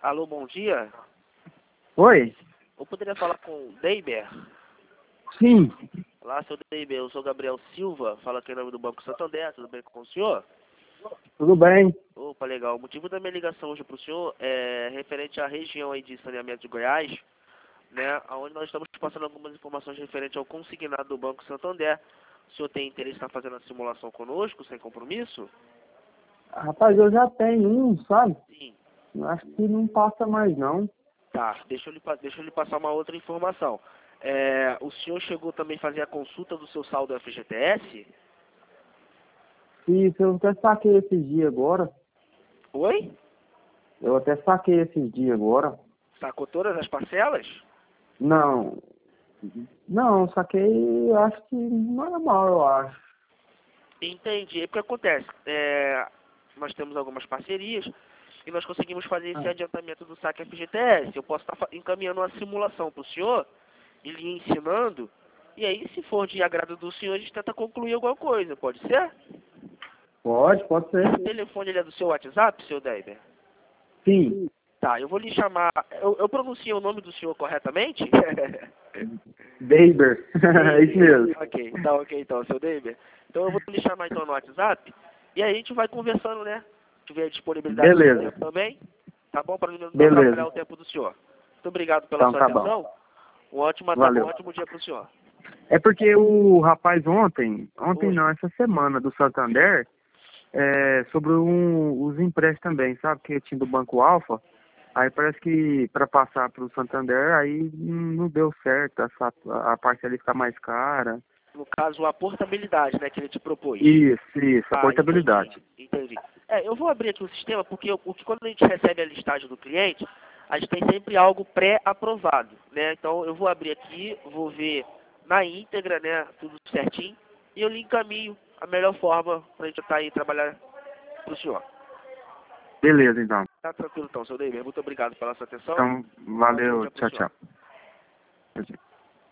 Alô, bom dia. Oi? Eu poderia falar com o Deiber? Sim, Olá, seu Deiber. Eu sou Gabriel Silva, falo aqui em nome do Banco Santander. Tudo bem com o senhor? tudo bem. Opa, legal. O motivo da minha ligação hoje para o senhor é referente à região aí de saneamento de Goiás, né, onde nós estamos passando algumas informações referentes ao consignado do Banco Santander. O senhor tem interesse em estar fazendo a simulação conosco, sem compromisso? Rapaz, eu já tenho um, sabe? Sim. Eu acho que não passa mais não. Tá, deixa eu lhe passar uma outra informação. O senhor chegou também a fazer a consulta do seu saldo FGTS? Isso, eu até saquei esses dias agora. Oi? Eu até saquei esses dias agora. Sacou todas as parcelas? Não, não, saquei, eu acho que normal, eu acho. Entendi. É porque acontece. Nós temos algumas parcerias e nós conseguimos fazer esse Ah, adiantamento do saque FGTS. Eu posso estar encaminhando uma simulação para o senhor e lhe ensinando. E aí, se for de agrado do senhor, a gente tenta concluir alguma coisa. Pode ser? pode Esse ser. telefone ele é do seu WhatsApp, seu Deiber? Sim, Tá, eu vou lhe chamar. Eu pronunciei o nome do senhor corretamente? Baber, é isso mesmo. Ok, tá ok então, seu David. Então eu vou lhe chamar então no WhatsApp e aí a gente vai conversando, né? Se tiver disponibilidade do seu Beleza, tempo também, tá bom? Para não atrapalhar beleza. o tempo do senhor. Muito obrigado pela Então sua tá bom, atenção. Um valeu. ótimo dia para o senhor. É porque o rapaz ontem Oi. não, essa semana do Santander, sobre os empréstimos também, sabe? Que tinha do Banco Alfa. Aí parece que para passar para o Santander, aí não deu certo, a parcela ficar mais cara. No caso, a portabilidade, né, que ele te propôs. Isso, a Ah, entendi, portabilidade. entendi. Eu vou abrir aqui o sistema porque o que quando a gente recebe a listagem do cliente, a gente tem sempre algo pré-aprovado, né? Então eu vou abrir aqui, vou ver na íntegra, né, tudo certinho, e eu lhe encaminho a melhor forma para a gente estar aí trabalhar para o senhor. Beleza, então. Tá tranquilo então, seu David. Muito obrigado pela sua atenção. Então, Um ótimo valeu, dia para o tchau, senhor. tchau. Tchau, tchau.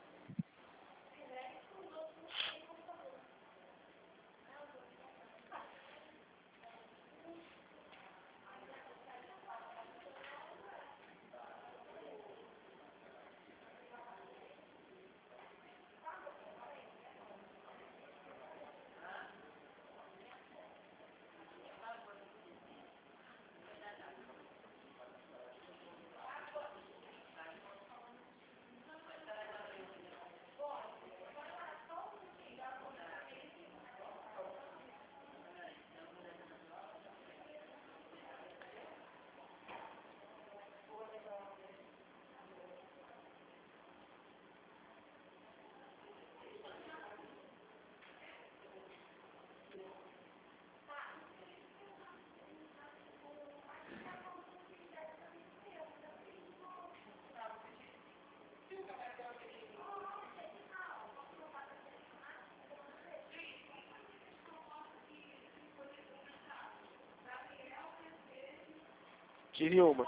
Tive uma.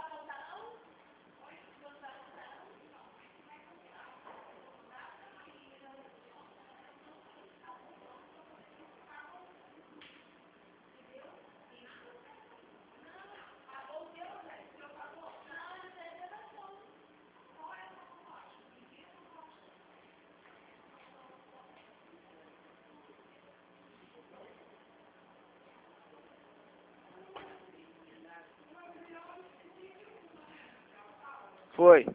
Foi.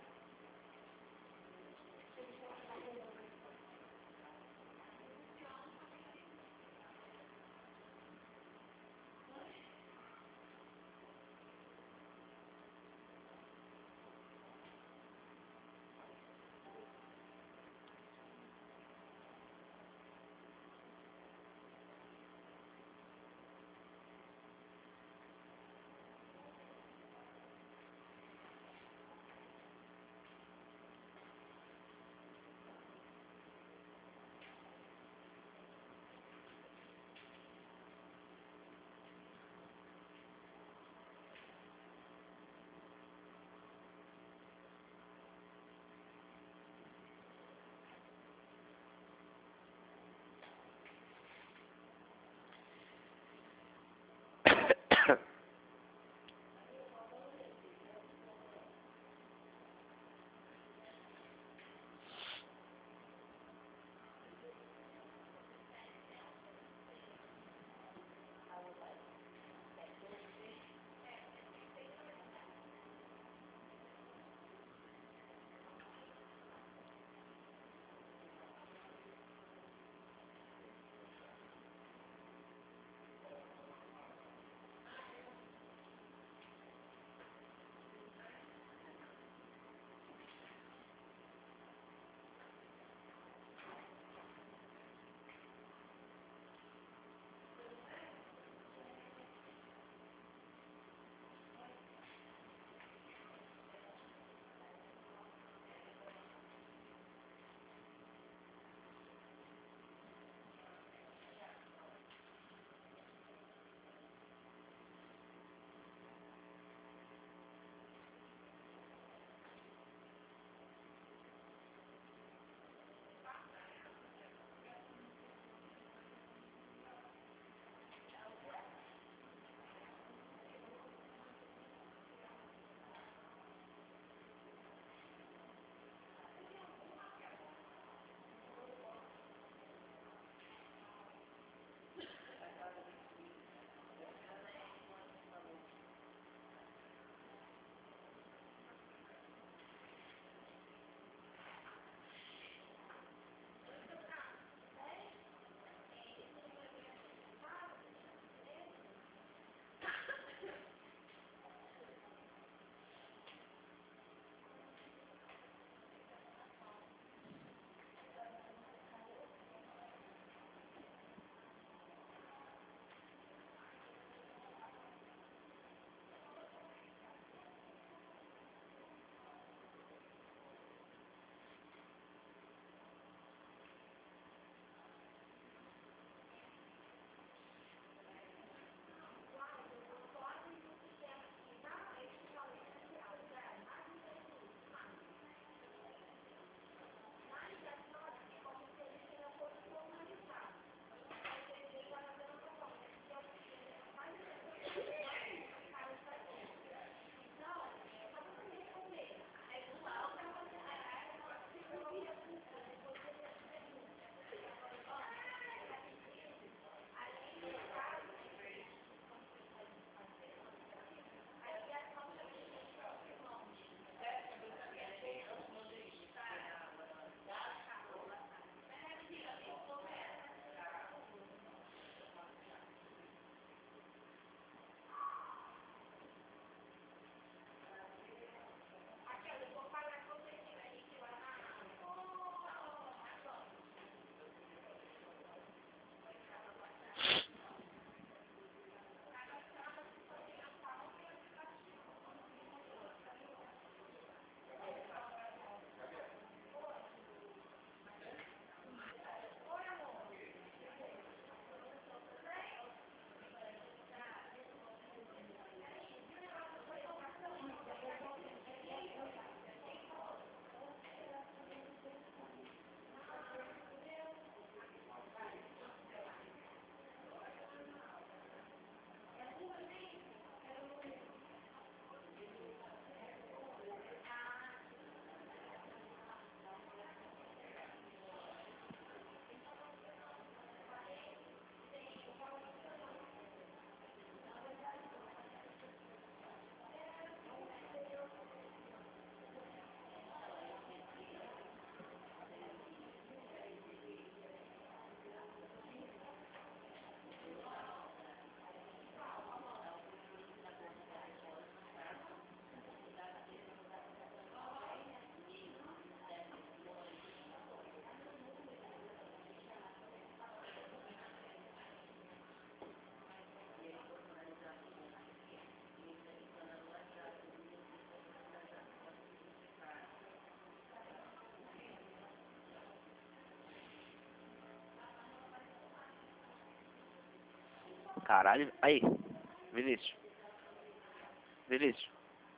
Caralho. Aí, Vinícius. Vinícius.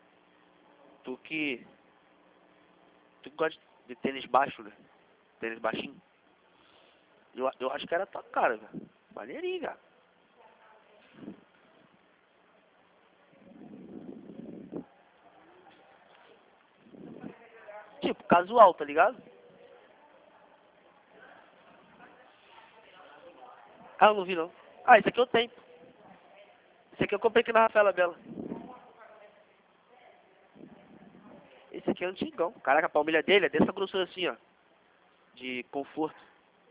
Tu que gosta de tênis baixo, né? Tênis baixinho. Eu acho que era tua cara, velho. Maneirinho, cara. Tipo, casual, tá ligado? Ah, eu não vi não. Ah, esse aqui eu tenho. Esse aqui eu comprei aqui na Rafaela Bela. Esse aqui é antigão. Caraca, a palmilha dele é dessa grossura assim, ó. De conforto.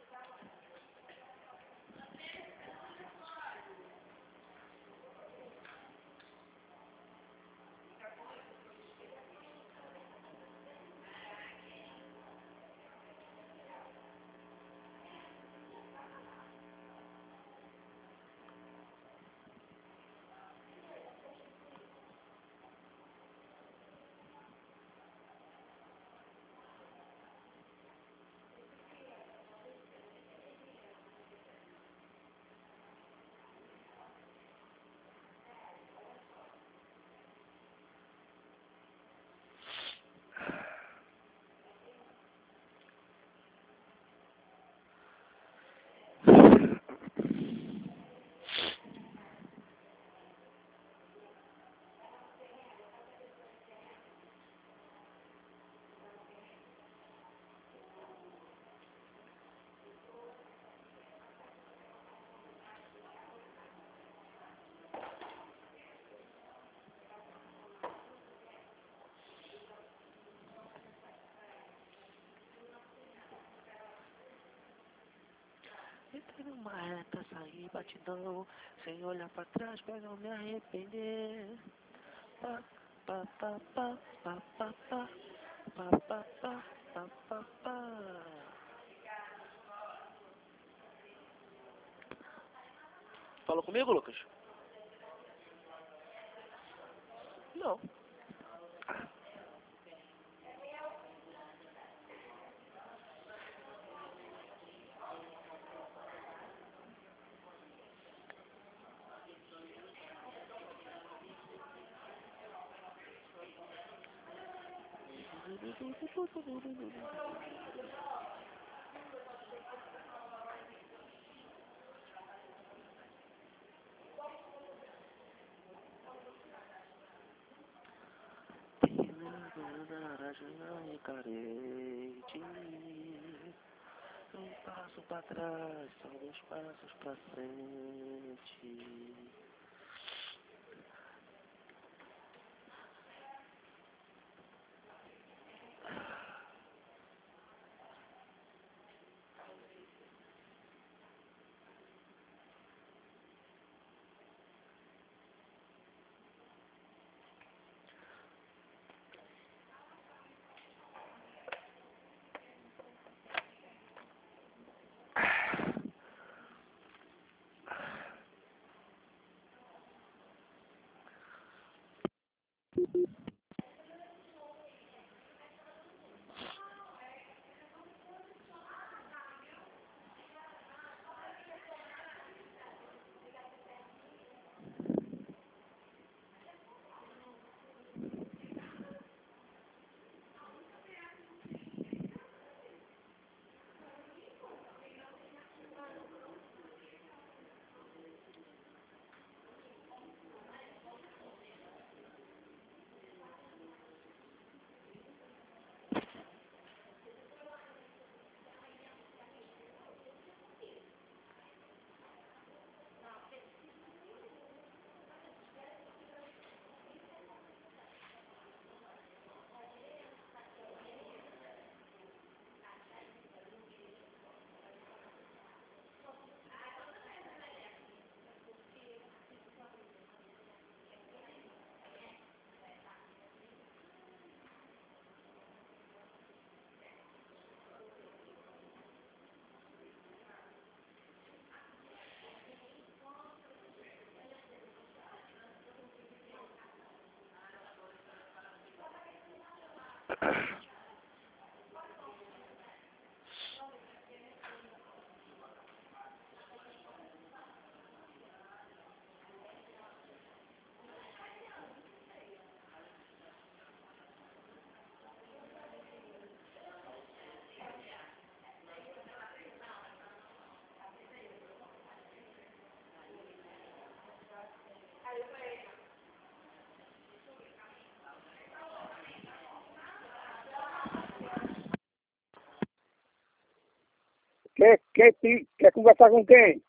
Entrei numa reta, saí batidão, sem olhar pra trás pra não me arrepender. Pa, pa, pa, pa, pa, pa, pa, pa, pa, pa, pa, pa, pa. Falou comigo, Lucas? Não. Carente, um passo pra trás, só 2 passos pra frente. Quer conversar com quem?